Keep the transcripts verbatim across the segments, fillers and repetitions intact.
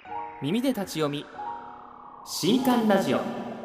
耳で立ち読み新刊ラジオ。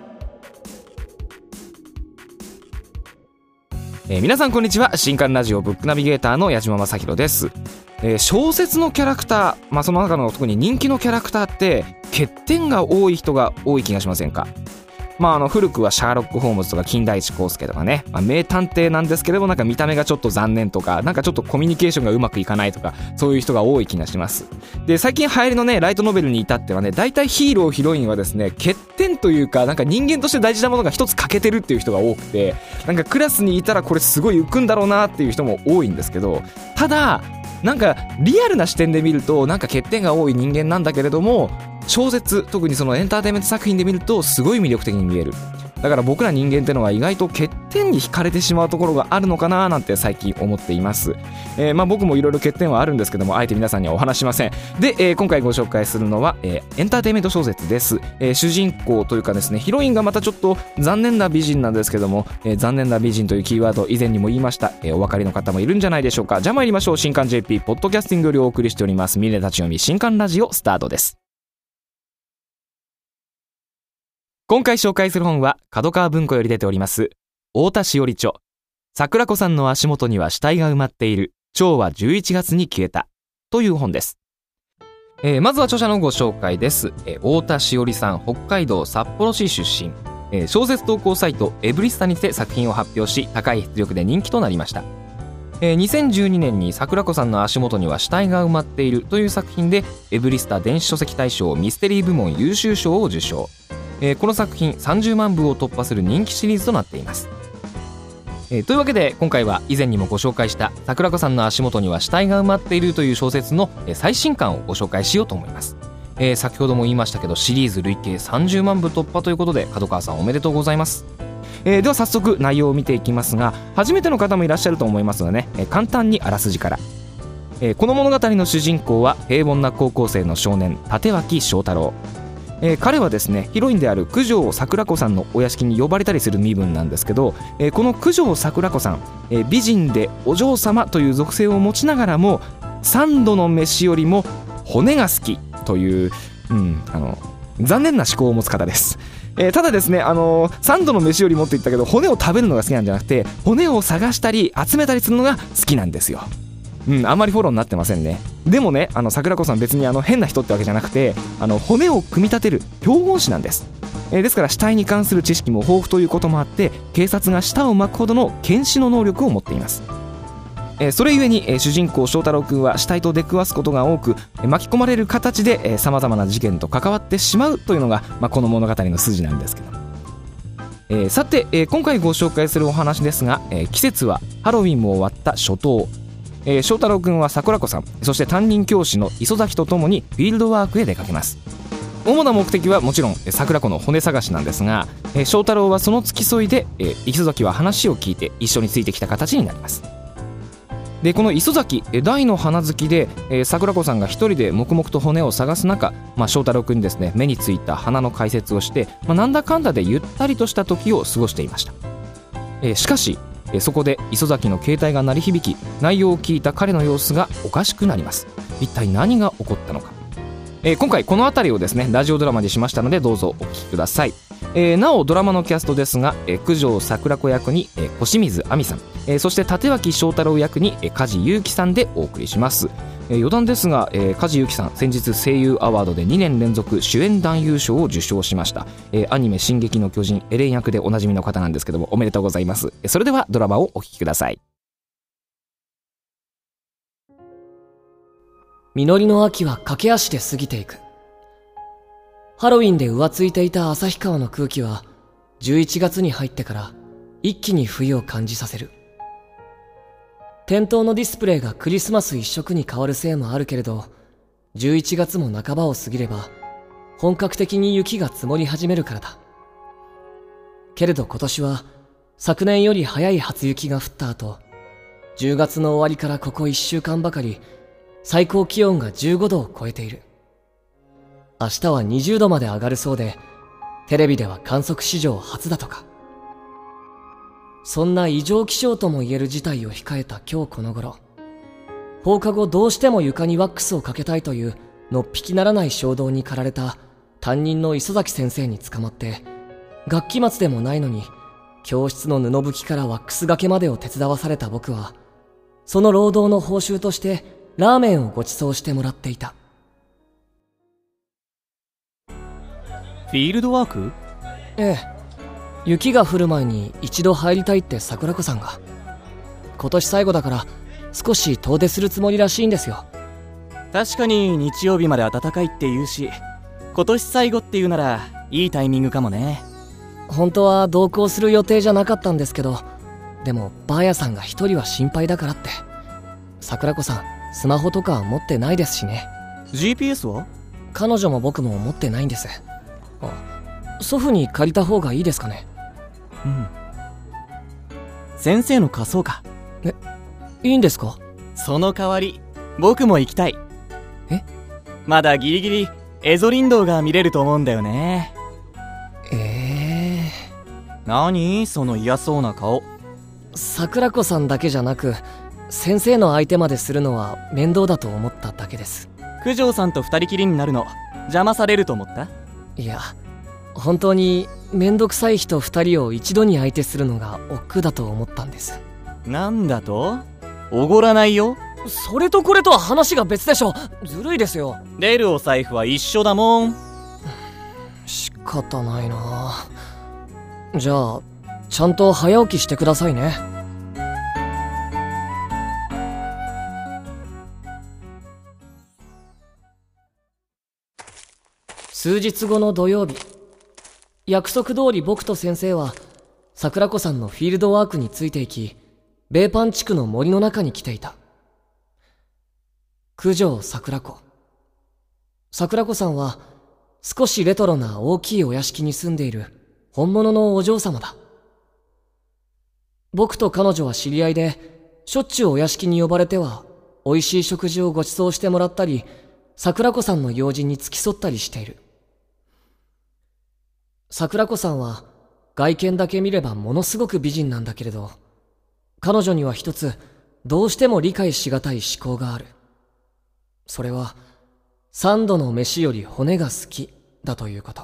えー、皆さんこんにちは。新刊ラジオブックナビゲーターの矢島正弘です。えー、小説のキャラクター、まあ、その中の特に人気のキャラクターって欠点が多い人が多い気がしませんか？まあ、あの古くはシャーロック・ホームズとか金田一耕助とかね、まあ、名探偵なんですけれどもなんか見た目がちょっと残念とか、なんかちょっとコミュニケーションがうまくいかないとか、そういう人が多い気がします。で、最近流行りのねライトノベルに至ってはね、大体ヒーローヒロインはですね、欠点というかなんか人間として大事なものが一つ欠けてるっていう人が多くて、なんかクラスにいたらこれすごい浮くんだろうなっていう人も多いんですけど、ただなんかリアルな視点で見るとなんか欠点が多い人間なんだけれども、小説、特にそのエンターテインメント作品で見るとすごい魅力的に見える。だから僕ら人間ってのは意外と欠点に惹かれてしまうところがあるのかななんて最近思っています。えー、まあ僕もいろいろ欠点はあるんですけども、あえて皆さんにはお話しません。で、えー、今回ご紹介するのは、えー、エンターテインメント小説です。えー、主人公というかですね、ヒロインがまたちょっと残念な美人なんですけども、えー、残念な美人というキーワード以前にも言いました。えー、お分かりの方もいるんじゃないでしょうか。じゃあ参りましょう。新刊 ジェーピー ポッドキャスティングよりお送りしておりますミレ立ち読み新刊ラジオスタートです。今回紹介する本は角川文庫より出ております太田しおり著、桜子さんの足元には死体が埋まっている、蝶はじゅういちがつに消えたという本です。えー、まずは著者のご紹介です。えー、太田しおりさん、北海道札幌市出身、えー、小説投稿サイトエブリスタにて作品を発表し、高い出力で人気となりました。えー、にせんじゅうにねんに桜子さんの足元には死体が埋まっているという作品でエブリスタ電子書籍大賞ミステリー部門優秀賞を受賞。えー、この作品さんじゅうまんぶを突破する人気シリーズとなっています。えー、というわけで今回は以前にもご紹介した桜子さんの足元には死体が埋まっているという小説の最新刊をご紹介しようと思います。えー、先ほども言いましたけどシリーズ累計さんじゅうまんぶ突破ということで角川さんおめでとうございます。えー、では早速内容を見ていきますが、初めての方もいらっしゃると思いますのでね、えー、簡単にあらすじから。えー、この物語の主人公は平凡な高校生の少年立脇翔太郎。えー、彼はですね、ヒロインである九条桜子さんのお屋敷に呼ばれたりする身分なんですけど、えー、この九条桜子さん、えー、美人でお嬢様という属性を持ちながらも三度の飯よりも骨が好きという、うん、あの残念な思考を持つ方です。えー、ただですね、あのー、三度の飯よりもって言ったけど骨を食べるのが好きなんじゃなくて、骨を探したり集めたりするのが好きなんですよ。うん、あんまりフォローになってませんね。でもね、あの桜子さん別にあの変な人ってわけじゃなくて、あの骨を組み立てる標本師なんです。えー、ですから死体に関する知識も豊富ということもあって、警察が舌を巻くほどの検視の能力を持っています。えー、それゆえに、えー、主人公翔太郎くんは死体と出くわすことが多く、えー、巻き込まれる形でさまざまな事件と関わってしまうというのが、まあ、この物語の筋なんですけど、えー、さて、えー、今回ご紹介するお話ですが、えー、季節はハロウィンも終わった初冬。えー、翔太郎くんは桜子さん、そして担任教師の磯崎とともにフィールドワークへ出かけます。主な目的はもちろん桜子の骨探しなんですが、えー、翔太郎はその付き添いで、えー、磯崎は話を聞いて一緒についてきた形になります。でこの磯崎、えー、大の花好きで、えー、桜子さんが一人で黙々と骨を探す中、まあ、翔太郎くんにですね、目についた花の解説をして、まあ、なんだかんだでゆったりとした時を過ごしていました。えー、しかしそこで磯崎の携帯が鳴り響き、内容を聞いた彼の様子がおかしくなります。一体何が起こったのか。えー、今回この辺りをですねラジオドラマにしましたのでどうぞお聞きください。えー、なおドラマのキャストですが、えー、九条桜子役に、えー、小清水亜美さん、えー、そして立脇翔太郎役に、えー、梶裕貴さんでお送りします。えー、余談ですが、えー、梶裕貴さん先日声優アワードでにねん連続主演男優賞を受賞しました。えー、アニメ進撃の巨人エレン役でおなじみの方なんですけども、おめでとうございます。それではドラマをお聞きください。 実りの秋は駆け足で過ぎていく。ハロウィンで浮ついていた旭川の空気はじゅういちがつに入ってから一気に冬を感じさせる。店頭のディスプレイがクリスマス一色に変わるせいもあるけれど、じゅういちがつも半ばを過ぎれば本格的に雪が積もり始めるからだ。けれど今年は昨年より早い初雪が降った後、じゅうがつの終わりからここいっしゅうかんばかり最高気温がじゅうごどを超えている。明日はにじゅうどまで上がるそうで、テレビでは観測史上初だとか。そんな異常気象とも言える事態を控えた今日この頃、放課後どうしても床にワックスをかけたいというのっぴきならない衝動に駆られた担任の磯崎先生に捕まって、学期末でもないのに教室の布拭きからワックスがけまでを手伝わされた僕は、その労働の報酬としてラーメンをご馳走してもらっていた。 フィールドワーク？ ええ、雪が降る前に一度入りたいって桜子さんが。今年最後だから少し遠出するつもりらしいんですよ。 確かに日曜日まで暖かいって言うし、今年最後っていうならいいタイミングかもね。 本当は同行する予定じゃなかったんですけど、でもバーヤさんが一人は心配だからって。桜子さんスマホとかは持ってないですしね。 ジーピーエス は？ 彼女も僕も持ってないんです。あ、祖父に借りた方がいいですかね。 うん。先生の仮装か。 え、いいんですか？ その代わり僕も行きたい。 え？ まだギリギリエゾリンドウが見れると思うんだよね。 ええー、何その嫌そうな顔。 桜子さんだけじゃなく先生の相手までするのは面倒だと思っただけです。 九条さんと二人きりになるの邪魔されると思った？ いや、本当にめんどくさい人二人を一度に相手するのが億劫だと思ったんです。 なんだと？おごらないよ。 それとこれとは話が別でしょ。ずるいですよ。 出るお財布は一緒だもん。 仕方ないな。じゃあちゃんと早起きしてくださいね。数日後の土曜日、約束通り僕と先生は桜子さんのフィールドワークについていき、ベーパン地区の森の中に来ていた。九条桜子。桜子さんは少しレトロな大きいお屋敷に住んでいる本物のお嬢様だ。僕と彼女は知り合いで、しょっちゅうお屋敷に呼ばれては美味しい食事をご馳走してもらったり、桜子さんの用心に付き添ったりしている。桜子さんは外見だけ見ればものすごく美人なんだけれど、彼女には一つどうしても理解しがたい思考がある。それは三度の飯より骨が好きだということ。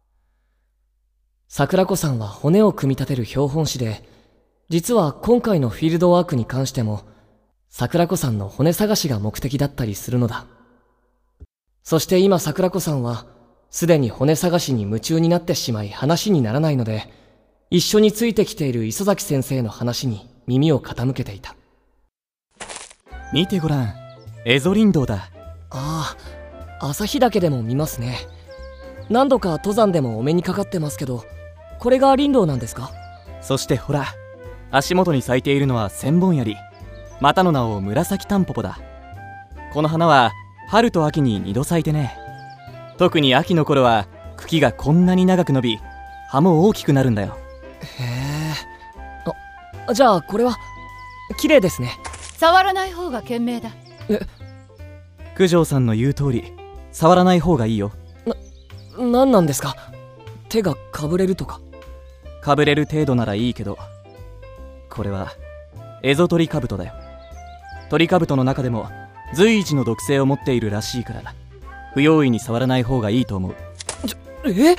桜子さんは骨を組み立てる標本師で、実は今回のフィールドワークに関しても桜子さんの骨探しが目的だったりするのだ。そして今桜子さんはすでに骨探しに夢中になってしまい話にならないので、一緒についてきている磯崎先生の話に耳を傾けていた。 見てごらん、エゾリンドウだ。 ああ、朝日岳でも見ますね。何度か登山でもお目にかかってますけど、これがリンドウなんですか？ そしてほら、足元に咲いているのは千本槍、またの名を紫タンポポだ。この花は春と秋に二度咲いてね。特に秋の頃は茎がこんなに長く伸び、葉も大きくなるんだよ。 へえ。あ、じゃあこれは綺麗ですね。 触らない方が賢明だ。 え、 九条さんの言う通り、触らない方がいいよ。 な、なんなんですか？手がかぶれるとか。 かぶれる程度ならいいけど、これはエゾトリカブトだよ。トリカブトの中でも随一の毒性を持っているらしいから、不用意に触らない方がいいと思う。 ちょ、え？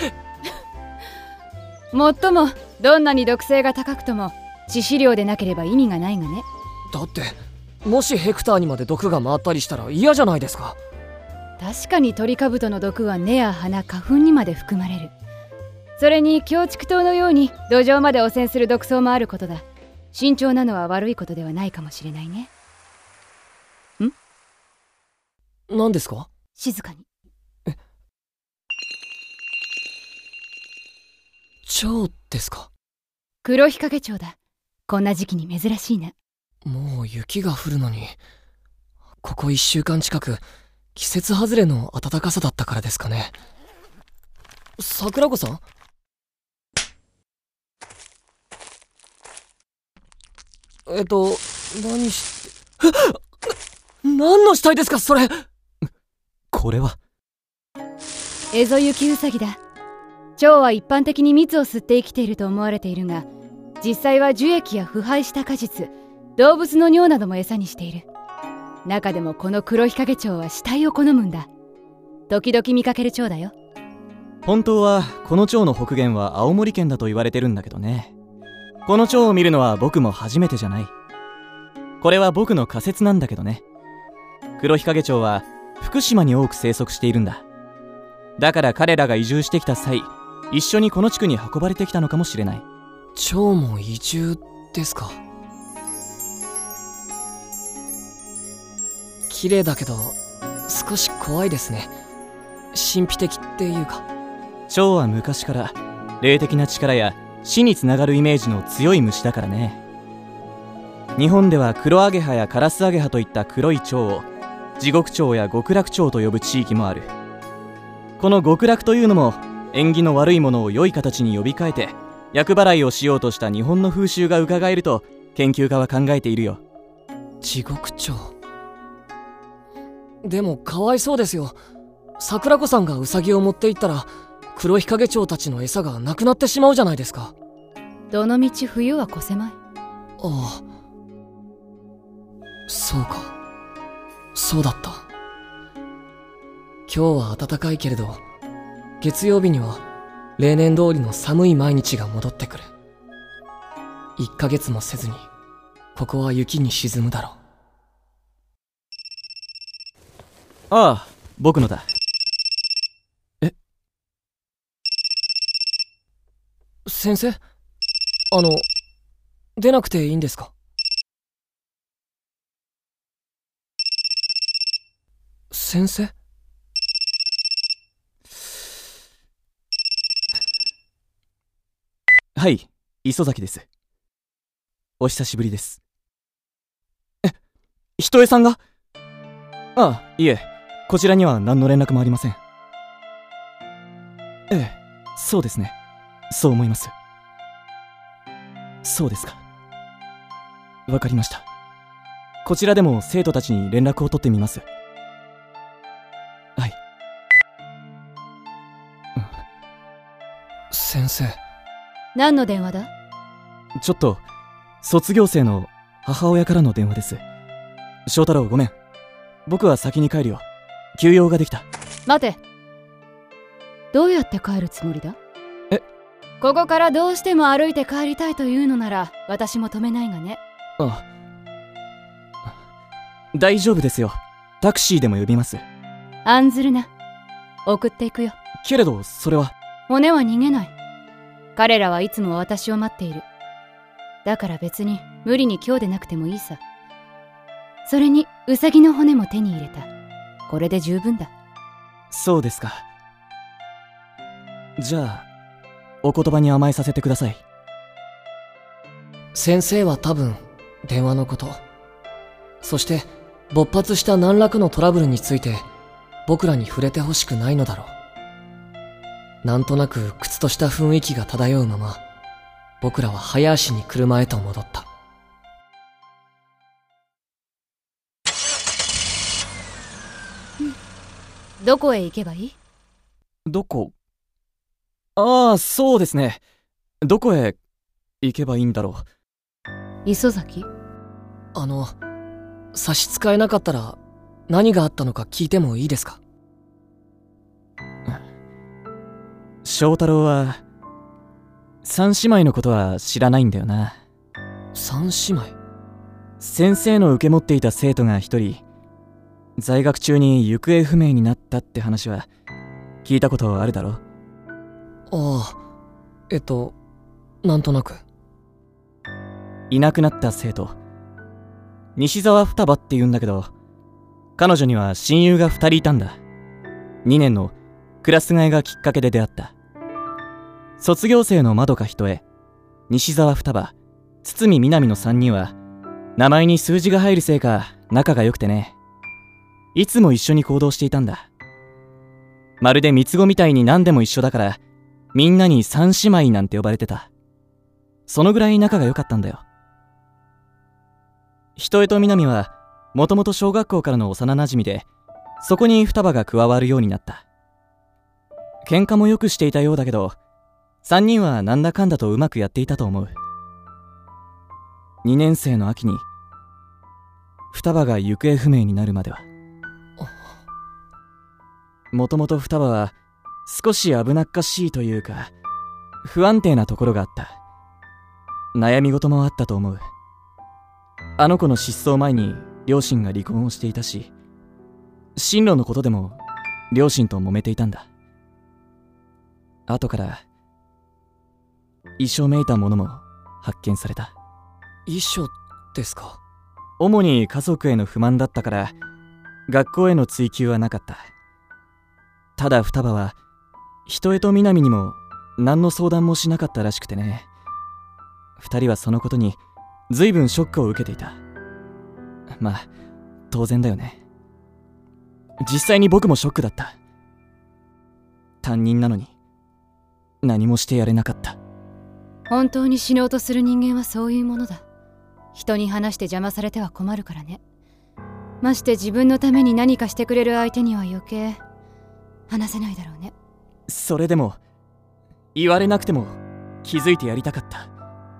もっともどんなに毒性が高くとも致死量でなければ意味がないがね。 だってもしヘクターにまで毒が回ったりしたら嫌じゃないですか。 確かにトリカブトの毒は根や花、花粉にまで含まれる。それに強竹刀のように土壌まで汚染する毒草もあることだ。慎重なのは悪いことではないかもしれないね。ん？ 何ですか？ 静かに。 え、蝶ですか？ 黒日陰蝶だ。こんな時期に珍しいな。 もう雪が降るのに、ここ一週間近く季節外れの暖かさだったからですかね。桜子さん？えっと何して、な、何の死体ですかそれ。 これはエゾユキウサギだ。蝶は一般的に蜜を吸って生きていると思われているが、実際は樹液や腐敗した果実、動物の尿なども餌にしている。中でもこの黒日陰蝶は死体を好むんだ。 時々見かける蝶だよ。 本当はこの蝶の北限は青森県だと言われてるんだけどね。この蝶を見るのは僕も初めてじゃない。これは僕の仮説なんだけどね。黒日陰蝶は福島に多く生息しているんだ。だから彼らが移住してきた際、一緒にこの地区に運ばれてきたのかもしれない。 蝶も移住ですか。綺麗だけど少し怖いですね。神秘的っていうか。 蝶は昔から霊的な力や死につながるイメージの強い虫だからね。日本では黒アゲハやカラスアゲハといった黒い蝶を地獄蝶や極楽蝶と呼ぶ地域もある。この極楽というのも縁起の悪いものを良い形に呼び替えて厄払いをしようとした日本の風習が伺えると研究家は考えているよ。 地獄蝶。でもかわいそうですよ。桜子さんがウサギを持っていったら黒日陰蝶たちの餌がなくなってしまうじゃないですか。 どのみち冬は越せまい。 ああ、そうか。そうだった。今日は暖かいけれど月曜日には例年通りの寒い毎日が戻ってくる。いっかげつもせずにここは雪に沈むだろう。 ああ、僕のだ。え、 先生、あの出なくていいんですか？先生？ はい、磯崎です。お久しぶりです。え、ひとえさんが？ああ、いえ、こちらには何の連絡もありません。ええ、そうですね。そう思います。そうですか。わかりました。こちらでも生徒たちに連絡を取ってみます。はい。うん、 先生。 何の電話だ？ ちょっと卒業生の母親からの電話です。翔太郎、ごめん。僕は先に帰るよ。休養ができた。 待て。どうやって帰るつもりだ？ え？ ここからどうしても歩いて帰りたいというのなら私も止めないがね。 ああ、大丈夫ですよ。タクシーでも呼びます。 案ずるな。送っていくよ。 けれどそれは。 骨は逃げない。彼らはいつも私を待っている。だから別に無理に今日でなくてもいいさ。それにウサギの骨も手に入れた。これで十分だ。 そうですか。じゃあお言葉に甘えさせてください。 先生は多分電話のこと、そして勃発した何らかのトラブルについて僕らに触れてほしくないのだろう。なんとなく屈とした雰囲気が漂うまま僕らは早足に車へと戻った。 どこへ行けばいい？ どこ？ああ、そうですね。どこへ行けばいいんだろう。磯崎？ あの、差し支えなかったら何があったのか聞いてもいいですか？ 翔太郎は三姉妹のことは知らないんだよな。 三姉妹？ 先生の受け持っていた生徒が一人在学中に行方不明になったって話は聞いたことあるだろ？ ああ、えっとなんとなく。 いなくなった生徒、西沢双葉って言うんだけど、彼女には親友が二人いたんだ。にねんのクラス替えがきっかけで出会った。卒業生の窓か人へ、西沢双葉、堤みなみのさんにんは名前に数字が入るせいか仲が良くてね、いつも一緒に行動していたんだ。まるで三つ子みたいに何でも一緒だからみんなに三姉妹なんて呼ばれてた。そのぐらい仲が良かったんだよ。人江とみなみはもともと小学校からの幼馴染で、そこに双葉が加わるようになった。喧嘩もよくしていたようだけど、三人はなんだかんだとうまくやっていたと思う。にねん生の秋に双葉が行方不明になるまでは。 もともと双葉は少し危なっかしいというか不安定なところがあった。悩み事もあったと思う。あの子の失踪前に両親が離婚をしていたし、進路のことでも両親と揉めていたんだ。後から遺書めいたものも発見された。 遺書ですか？ 主に家族への不満だったから学校への追及はなかった。ただ双葉は人江と南にも何の相談もしなかったらしくてね。二人はそのことに随分ショックを受けていた。まあ当然だよね。実際に僕もショックだった。担任なのに何もしてやれなかった。 本当に死のうとする人間はそういうものだ。人に話して邪魔されては困るからね。まして自分のために何かしてくれる相手には余計話せないだろうね。 それでも言われなくても気づいてやりたかった。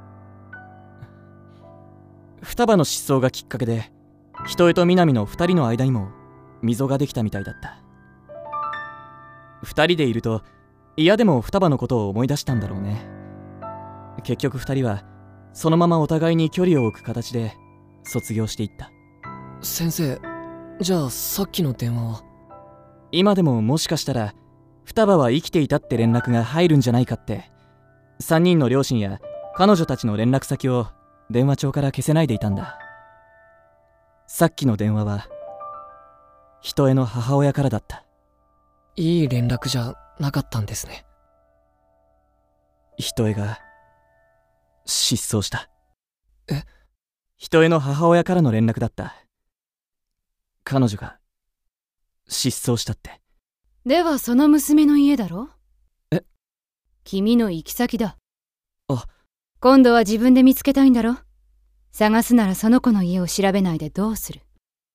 双葉の失踪がきっかけで人江と南の二人の間にも溝ができたみたいだった。二人でいると嫌でも双葉のことを思い出したんだろうね。結局二人はそのままお互いに距離を置く形で卒業していった。 先生、じゃあさっきの電話は？ 今でももしかしたら双葉は生きていたって連絡が入るんじゃないかって三人の両親や彼女たちの連絡先を電話帳から消せないでいたんだ。さっきの電話は人江の母親からだった。 いい連絡じゃなかったんですね。 人江が失踪した。 え？ 人江の母親からの連絡だった。彼女が失踪したって。 ではその娘の家だろ？ え？ 君の行き先だ。 あ、 今度は自分で見つけたいんだろ？探すならその子の家を調べないでどうする？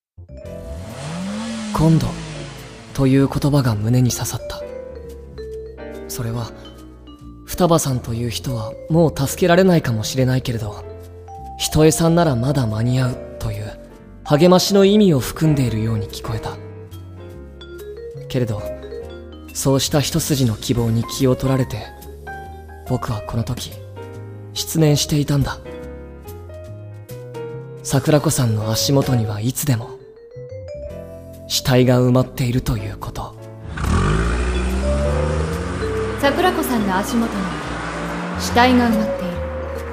今度という言葉が胸に刺さった。それは双葉さんという人はもう助けられないかもしれないけれど、人江さんならまだ間に合うという励ましの意味を含んでいるように聞こえた。けれどそうした一筋の希望に気を取られて、僕はこの時失念していたんだ。桜子さんの足元にはいつでも死体が埋まっているということ。 桜子さんの足元に死体が埋まっている。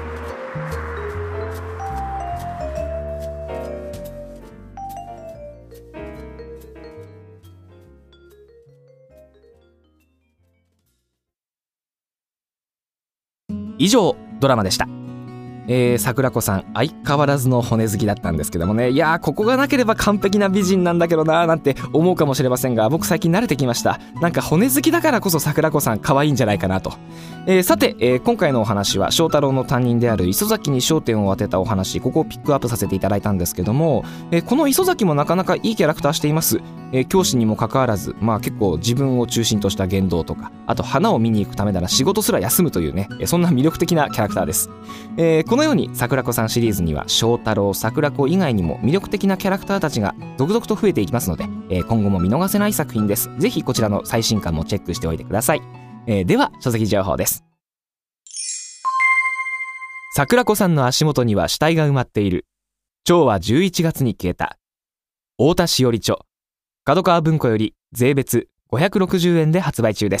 以上ドラマでした。えー、桜子さん相変わらずの骨好きだったんですけどもね、いやーここがなければ完璧な美人なんだけどなーなんて思うかもしれませんが、僕最近慣れてきました。なんか骨好きだからこそ桜子さん可愛いんじゃないかなと。えー、さて、えー、今回のお話は翔太郎の担任である磯崎に焦点を当てたお話、ここをピックアップさせていただいたんですけども、えー、この磯崎もなかなかいいキャラクターしています。えー、教師にもかかわらず、まあ結構自分を中心とした言動とか、あと花を見に行くためなら仕事すら休むというね、そんな魅力的なキャラクターです。えー、このように桜子さんシリーズには翔太郎、桜子以外にも魅力的なキャラクターたちが続々と増えていきますので、えー、今後も見逃せない作品です。ぜひこちらの最新刊もチェックしておいてください。えー、では書籍情報です。桜子さんの足元には死体が埋まっている。蝶はじゅういちがつに消えた。太田しおり著、角川文庫より税別ごひゃくろくじゅうえんで発売中です。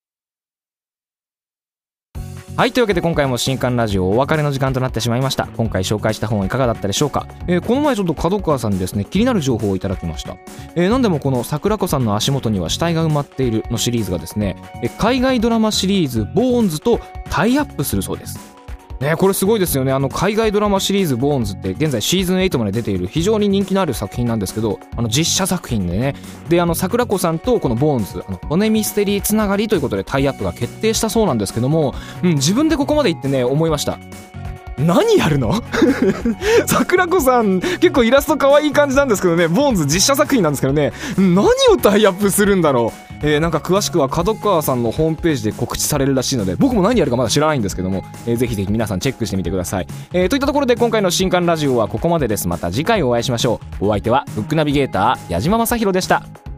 はい、というわけで今回も新刊ラジオお別れの時間となってしまいました。今回紹介した本はいかがだったでしょうか。えー、この前ちょっと角川さんにですね気になる情報をいただきました。えー、何でもこの桜子さんの足元には死体が埋まっているのシリーズがですね、えー、海外ドラマシリーズボーンズとタイアップするそうですね。これすごいですよね。あの海外ドラマシリーズボーンズって現在シーズンエイトまで出ている非常に人気のある作品なんですけど、あの実写作品でね、であの桜子さんとこのボーンズ、あの骨ミステリーつながりということでタイアップが決定したそうなんですけども、うん、自分でここまで言ってね思いました。何やるの桜子さん結構イラスト可愛い感じなんですけどね、ボーンズ実写作品なんですけどね、何をタイアップするんだろう。えー、なんか詳しくは角川さんのホームページで告知されるらしいので、僕も何やるかまだ知らないんですけども、えー、ぜひぜひ皆さんチェックしてみてください。えー、といったところで今回の新刊ラジオはここまでです。また次回お会いしましょう。お相手はブックナビゲーター矢島正宏でした。